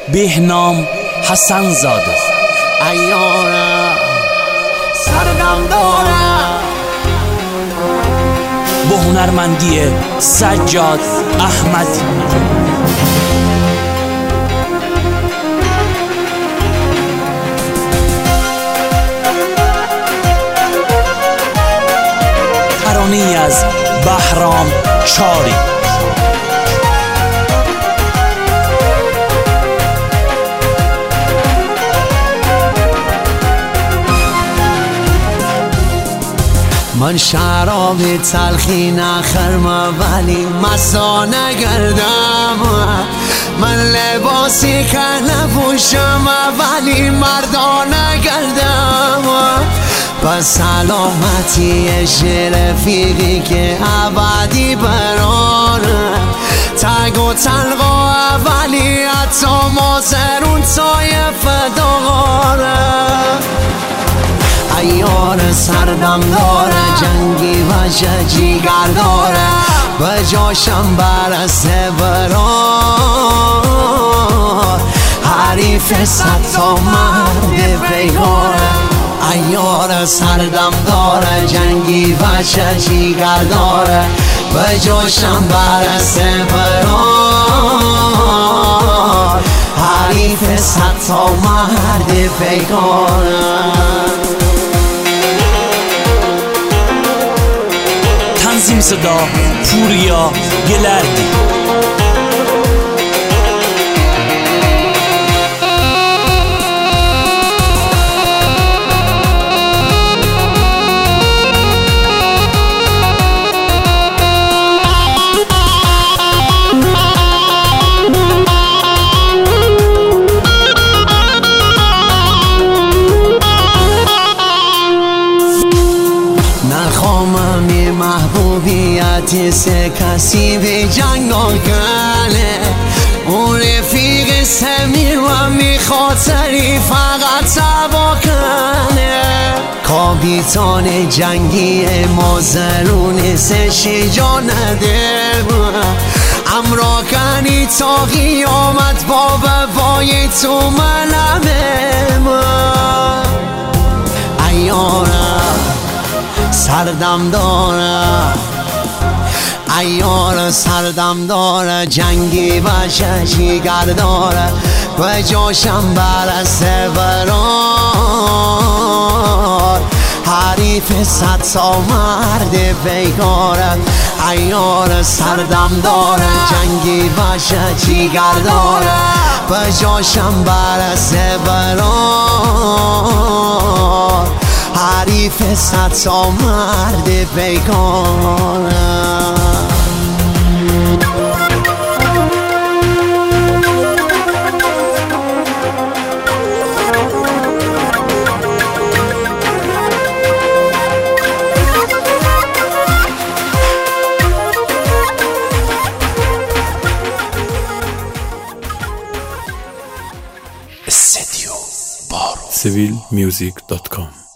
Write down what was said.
بهنام حسن زاده. ایارم سردم دارم با هنرمندی سجاد احمدی. ترانه‌ای از بهرام چاری. من شراب تلخی نخرم ولی مزا نگردم، من لباسی که نپوشم ولی مردا نگردم. پس سلامتی رفیقی که ابدی برانه، تگ و تلقا ولی حتی مازرون طایفه داره. ایار سردم داره جنگی و جیگر داره، به جاشم برسه برار حریف صد تا مرد پیگاره. ایار سردم داره جنگی و جیگر داره، به جاشم برسه برار حریف صد تا مرد پیگاره. تنظیم صدا پوریا گلردی. نخواهم محبوبیت سه کسی به جنگ کنه، اون رفیق سمیر و میخاطری فقط تبا کنه. کابیتان جنگی مازرون سشی جا نده، امراکنی تا قیامت با بای تو منمه. ایارم سردم داره، ایار سردم داره جنگی و جیگر داره، به جاشم برسه برار حریف صد تا مرد پیگاره. ایار سردم داره جنگی و جیگر داره، به جاشم برسه برار حریف صد تا مرد پیگاره. استدیو بارو civilmusic.com